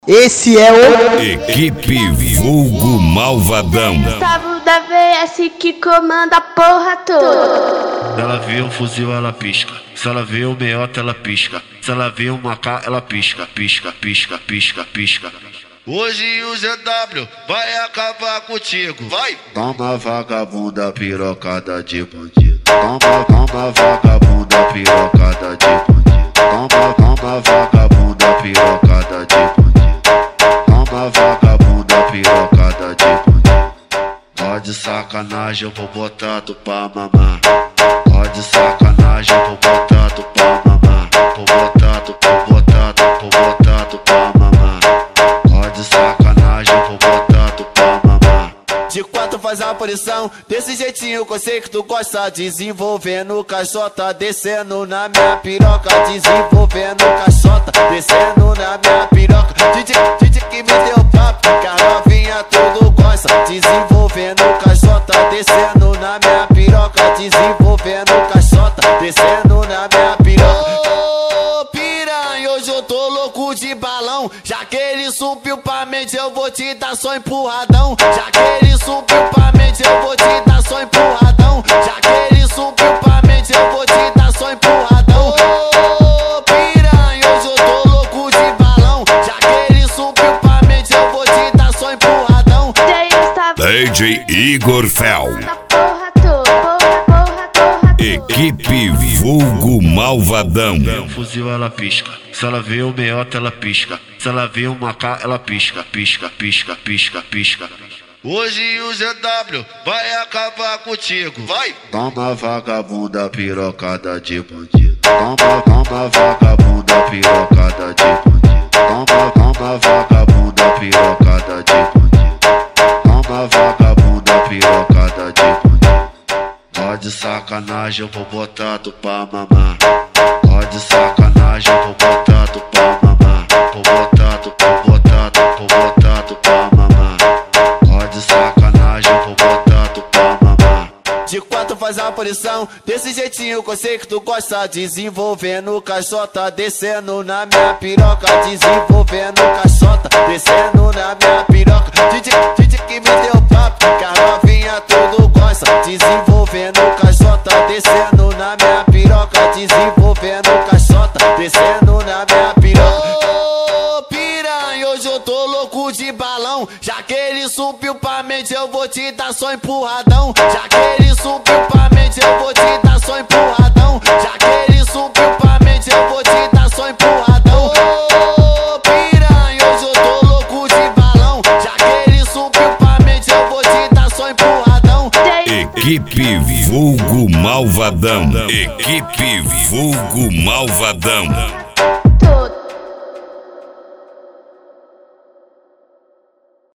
Esse é o Equipe Vulgo Malvadão. Gustavo da VS que comanda a porra toda. Se ela vê um fuzil, ela pisca. Se ela vê um meiota, ela pisca. Se ela vê uma K, ela pisca, pisca, pisca, pisca, pisca. Hoje o ZW vai acabar contigo, vai! Toma vagabunda pirocada de bandido. Toma vagabunda pirocada de bandido. Toma vagabunda pirocada de bandido. Toma vagabunda pirocada de bandido. Ó de sacanagem, eu vou botar tu pra mamar. Ó de sacanagem, eu vou botar tu pra mamar. Vou botar tu pra mamar. Ó de sacanagem, eu vou botar tu pra mamar. De quatro faz a posição, desse jeitinho que eu sei que tu gosta. Desenvolvendo caixota, descendo na minha piroca. Desenvolvendo caixota, descendo na minha piroca. DJ que me deu papo, que a novinha tudo gosta. Desenvolvendo caixota, descendo na minha piroca. Desenvolvendo caixota, descendo na minha piroca. Ô piranha, hoje eu tô louco de balão. Já que ele subiu pra mente, eu vou te dar só empurradão. Já que ele subiu pra mente, eu vou te dar só empurradão. Já que ele subiu pra mente, eu vou te dar só empurradão. Ô piranha, hoje eu tô louco de balão. Já que ele subiu pra mente, eu vou te dar só empurradão. DJ Igor Fel. Da porra toda. Equipe Vulgo Malvadão. Se ela vê um fuzil, ela pisca. Se ela vê um meiota, ela pisca. Se ela vê uma K, ela pisca, pisca, pisca, pisca, pisca. Hoje o ZW vai acabar contigo, vai! Toma vagabunda pirocada de bandido. Toma vagabunda pirocada de bandido. Toma vagabunda pirocada de bandido. Toma vagabunda pirocada de bandido. Ó de sacanagem, eu vou botar tu pra mamar. Ó de sacanagem, eu vou botar tu pra mamar. Vou botar tu pra mamar. Ó de sacanagem, eu vou botar tu pra mamar. De quatro faz a posição, desse jeitinho que eu sei que tu gosta. Desenvolvendo caixota, descendo na minha piroca. Desenvolvendo caixota, descendo na minha piroca. DJ que me deu papo, que a novinha tudo gosta. Desenvolvendo caixota, descendo na minha piroca. Desenvolvendo caixota, descendo na minha piroca. Ô piranha, hoje eu tô louco de balão. Já que ele subiu pra mente, eu vou te dar só empurradão. Já que ele subiu pra mente, eu vou te dar só empurradão. Já que ele subiu pra mente, eu vou te dar só empurradão. Ô piranha, hoje eu tô louco de balão. Já que ele subiu pra mente, eu vou te dar só empurradão. Equipe Vulgo Malvadão. Equipe Vulgo Malvadão.